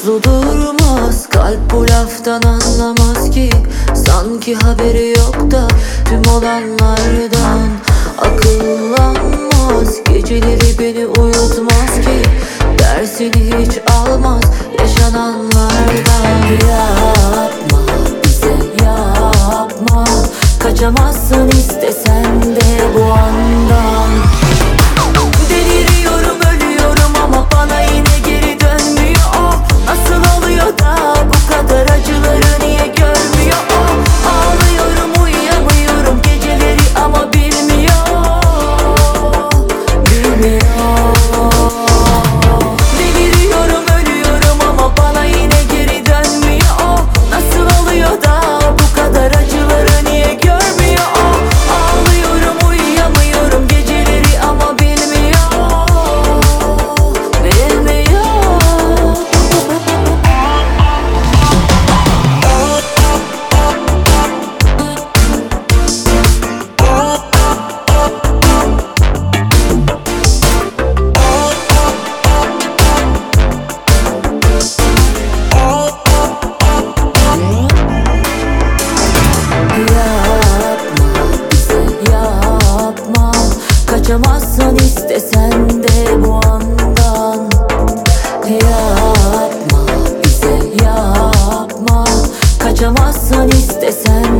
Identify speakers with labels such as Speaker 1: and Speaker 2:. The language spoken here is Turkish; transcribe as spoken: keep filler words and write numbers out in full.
Speaker 1: Uslu durmaz, kalp bu laftan anlamaz ki. Sanki haberi yok da tüm olanlardan. Akıllanmaz, geceleri beni uyutmaz ki. Dersini hiç almaz yaşananlardan. Yapma bize yapma, kaçamazsın istesen de bu andan. Deliriyorum, ölüyorum ama bana yine geri dönmüyor o. Nasıl oluyor da bu kadar acıları niye görmüyor o? Ağlıyorum, uyuyamıyorum geceleri ama bilmiyor, bilmiyor. Deliriyorum, ölüyorum ama bana yine geri dönmüyor o. Nasıl oluyor da bu kadar acıları niye görmüyor o? Ağlıyorum, uyuyamıyorum geceleri ama bilmiyor, bilmiyor. Kaçamazsın istesen de bu andan. Yapma bize yapma, kaçamazsın istesen